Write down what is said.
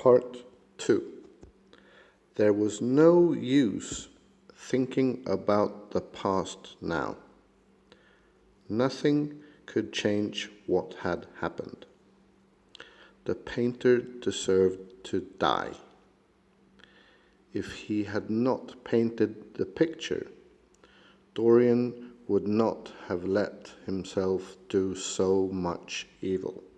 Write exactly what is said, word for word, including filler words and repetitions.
Part two. There was no use thinking about the past now. Nothing could change what had happened. The painter deserved to die. If he had not painted the picture, Dorian would not have let himself do so much evil.